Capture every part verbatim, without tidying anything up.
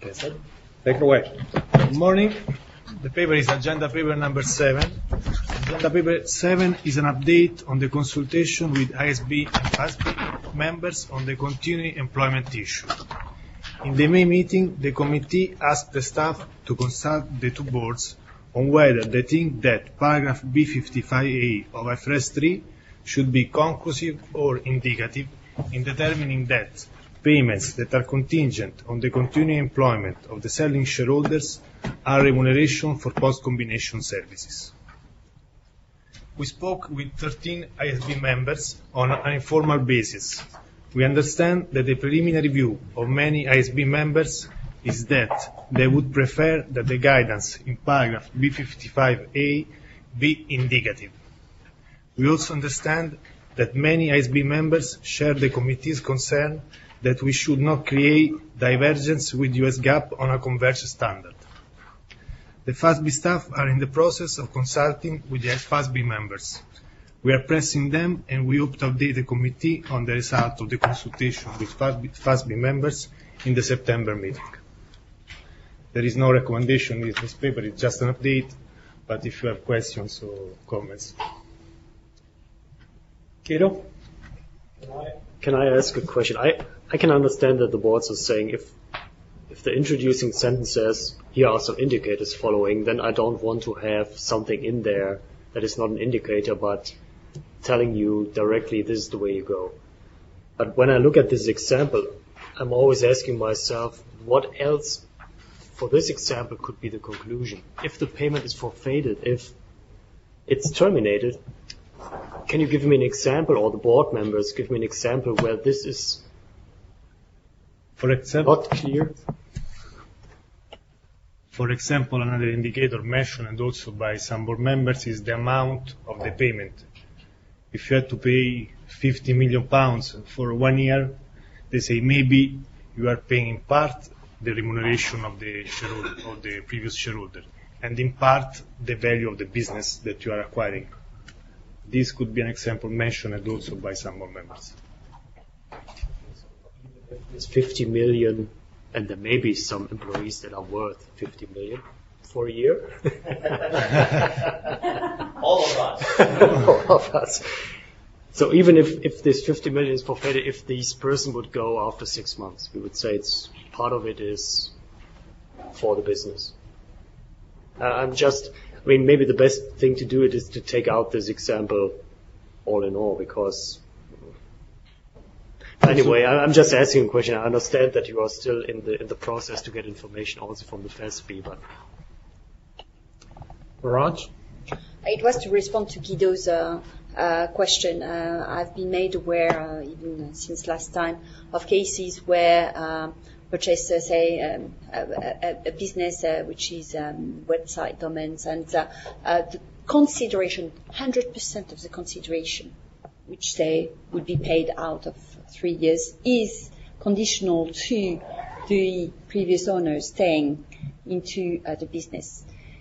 Take it away. Good morning. The paper is agenda paper number seven. Agenda paper seven is an update on the consultation with I S B and F A S B members on the continuing employment issue. In the May meeting, the committee asked the staff to consult the two boards on whether they think that paragraph B fifty-five A of I F R S three should be conclusive or indicative in determining that payments that are contingent on the continuing employment of the selling shareholders are remuneration for post-combination services. We spoke with thirteen I S B members on an informal basis. We understand that the preliminary view of many I S B members is that they would prefer that the guidance in paragraph B fifty-five A be indicative. We also understand that many I S B members share the committee's concern that we should not create divergence with U S GAAP on a converged standard. The F A S B staff are in the process of consulting with the F A S B members. We are pressing them, and we hope to update the committee on the result of the consultation with F A S B members in the September meeting. There is no recommendation in this paper, it's just an update, but if you have questions or comments. Guido? Can I, can I ask a question? I, I can understand that the boards are saying if if the introducing sentence says, here are some indicators following, then I don't want to have something in there that is not an indicator, but telling you directly this is the way you go. But when I look at this example, I'm always asking myself, what else for this example could be the conclusion? If the payment is forfeited, if it's terminated, can you give me an example, or the board members give me an example where this is For example, not clear? For example, another indicator mentioned and also by some board members is the amount of the payment. If you had to pay fifty million pounds for one year, they say maybe you are paying in part the remuneration of the shareholder, of the previous shareholder, and in part the value of the business that you are acquiring. This could be an example mentioned also by some board members. It's fifty million, and there may be some employees that are worth fifty million for a year. All of us. All of us. So even if, if this fifty million is forfeited, if this person would go after six months, we would say it's part of it is for the business. Uh, I'm just, I mean, maybe the best thing to do it is to take out this example all in all, because anyway, I'm just asking a question. I understand that you are still in the in the process to get information also from the F A S B, but Raj? It was to respond to Guido's uh, uh, question. Uh, I've been made aware, uh, even since last time, of cases where uh, purchasers say um, a, a, a business uh, which is um, website domains, and uh, uh, the consideration, one hundred percent of the consideration, which they would be paid out of three years, is conditional to the previous owner staying into uh, the business.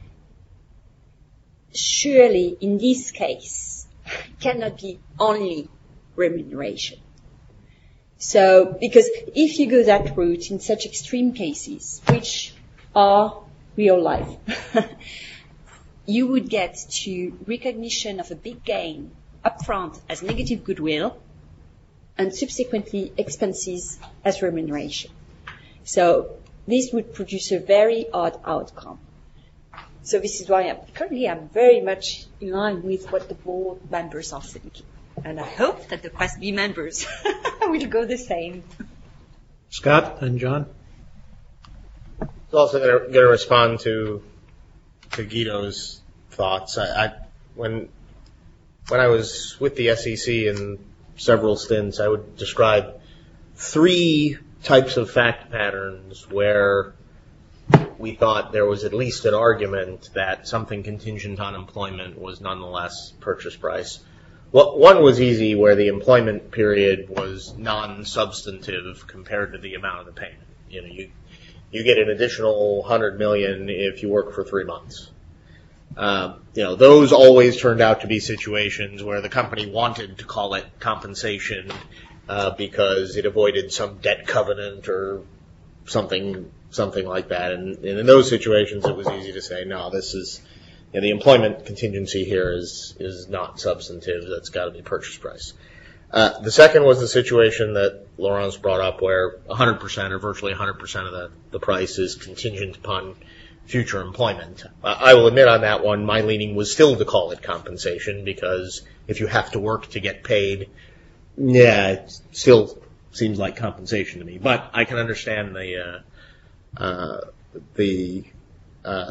Surely, in this case, cannot be only remuneration. So, because if you go that route in such extreme cases, which are real life, you would get to recognition of a big gain upfront as negative goodwill, and subsequently expenses as remuneration. So this would produce a very odd outcome. So this is why I'm, currently I'm very much in line with what the board members are thinking. And I hope that the F A S B members will go the same. Scott and John? I was also going to respond to to Guido's thoughts. I, I when when I was with the S E C in several stints, I would describe three types of fact patterns where we thought there was at least an argument that something contingent on employment was nonetheless purchase price. Well, one was easy, where the employment period was non-substantive compared to the amount of the payment. You know, you you get an additional one hundred million if you work for three months. Um, you know, those always turned out to be situations where the company wanted to call it compensation uh, because it avoided some debt covenant or something something like that. And, and in those situations, it was easy to say, no, this is, you know, the employment contingency here is is not substantive. That's got to be purchase price. Uh, the second was the situation that Laurence brought up where one hundred percent or virtually one hundred percent of the, the price is contingent upon future employment. Uh, I will admit on that one, my leaning was still to call it compensation because if you have to work to get paid, yeah, it still seems like compensation to me. But I can understand the uh, uh, the uh,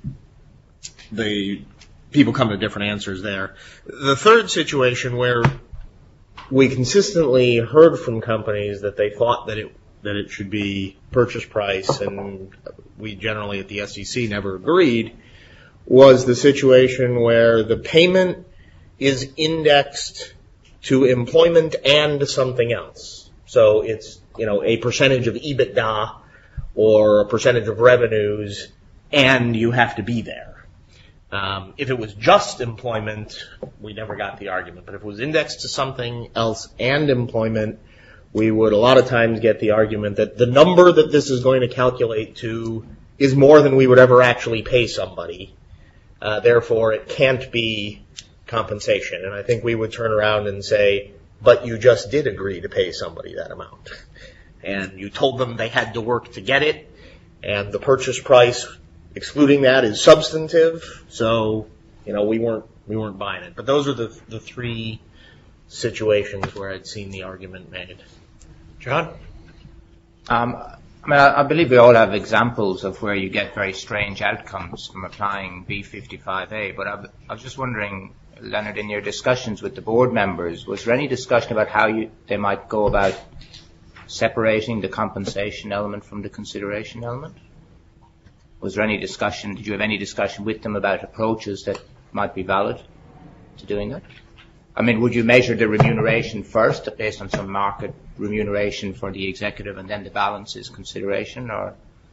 the people come to different answers there. The third situation where we consistently heard from companies that they thought that it that it should be purchase price, and we generally at the S E C never agreed, was the situation where the payment is indexed to employment and something else. So it's, you know, a percentage of EBITDA or a percentage of revenues, and you have to be there. Um, if it was just employment, we never got the argument. But if it was indexed to something else and employment, we would a lot of times get the argument that the number that this is going to calculate to is more than we would ever actually pay somebody. Uh, therefore, it can't be compensation. And I think we would turn around and say, but you just did agree to pay somebody that amount. And you told them they had to work to get it, and the purchase price excluding that is substantive, so, you know, we weren't we weren't buying it. But those are the the three situations where I'd seen the argument made. John? Um, I mean, I, I believe we all have examples of where you get very strange outcomes from applying B fifty-five A, but I, I was just wondering, Leonard, in your discussions with the board members, was there any discussion about how you, they might go about separating the compensation element from the consideration element? Was there any discussion, did you have any discussion with them about approaches that might be valid to doing that? I mean, would you measure the remuneration first based on some market remuneration for the executive and then the balance is consideration, or?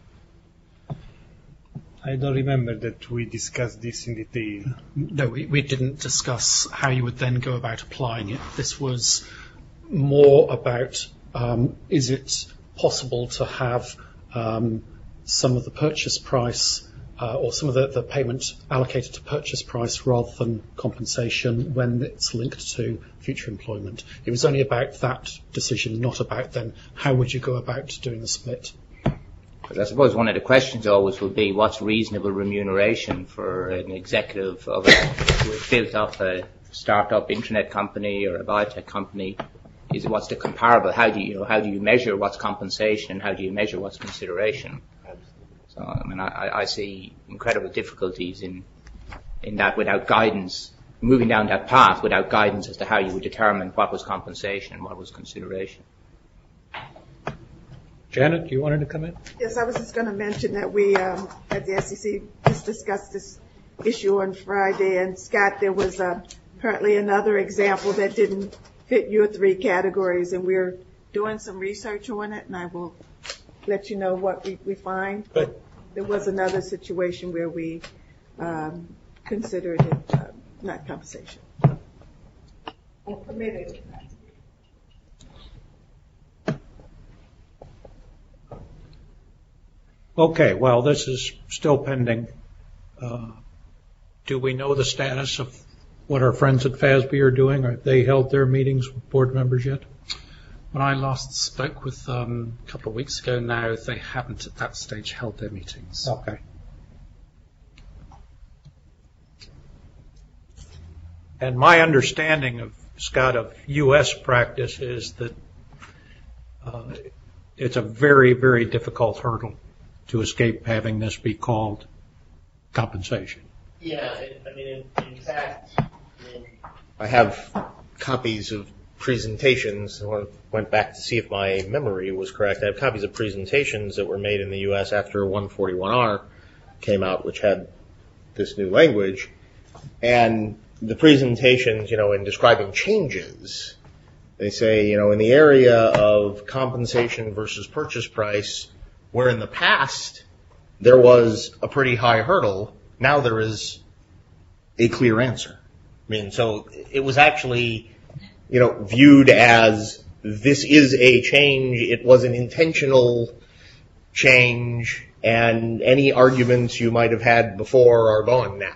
I don't remember that we discussed this in detail. No, we, we didn't discuss how you would then go about applying it. This was more about, um, is it possible to have um, some of the purchase price uh, or some of the, the payment allocated to purchase price rather than compensation when it's linked to future employment. It was only about that decision, not about then how would you go about doing the split. But I suppose one of the questions always will be what's reasonable remuneration for an executive of a, who has built up a startup internet company or a biotech company. Is what's the comparable? How do you, you know, how do you measure what's compensation and how do you measure what's consideration? So, I mean, I, I see incredible difficulties in in that without guidance, moving down that path without guidance as to how you would determine what was compensation and what was consideration. Janet, you wanted to come in? Yes, I was just going to mention that we um, at the S E C just discussed this issue on Friday, and Scott, there was uh, apparently another example that didn't fit your three categories, and we're doing some research on it, and I will let you know what we, we find. But there was another situation where we um, considered it uh, not compensation or permitted it not. Okay, well, this is still pending. Uh, do we know the status of what our friends at F A S B are doing? Have they held their meetings with board members yet? When I last spoke with them a couple of weeks ago now, they haven't at that stage held their meetings. Okay. And my understanding of, Scott, of U S practice is that uh, it's a very, very difficult hurdle to escape having this be called compensation. Yeah, I mean, in, in fact, I, mean, I have copies of presentations. I went back to see if my memory was correct. I have copies of presentations that were made in the U S after one forty-one R came out, which had this new language. And the presentations, you know, in describing changes, they say, you know, in the area of compensation versus purchase price, where in the past there was a pretty high hurdle, now there is a clear answer. I mean, so it was actually, you know, viewed as this is a change. It was an intentional change, and any arguments you might have had before are gone now.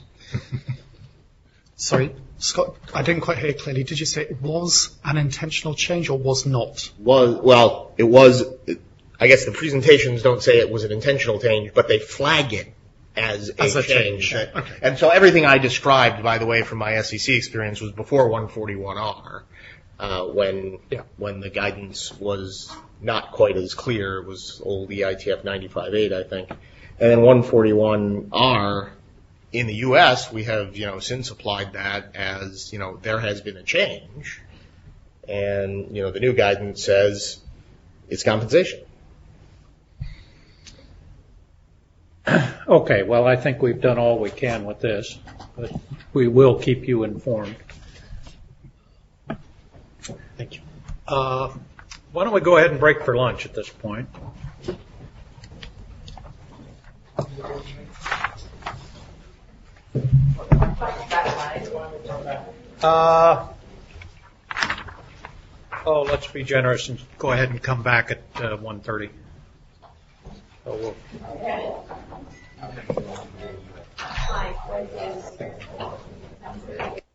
Sorry, Scott, I didn't quite hear clearly. Did you say it was an intentional change or was not? Was, well, it was, I guess the presentations don't say it was an intentional change, but they flag it as a, As a change. change, okay. And so everything I described, by the way, from my S E C experience was before one forty-one R, uh, when, Yeah. when the guidance was not quite as clear. It was old E I T F ninety-five eight, I think. And then one forty-one R, in the U S, we have, you know, since applied that as, you know, there has been a change. And, you know, the new guidance says it's compensation. Okay, well, I think we've done all we can with this, but we will keep you informed. Thank you. Uh, Why don't we go ahead and break for lunch at this point? Uh, oh, let's be generous and go ahead and come back at uh, one thirty. So we'll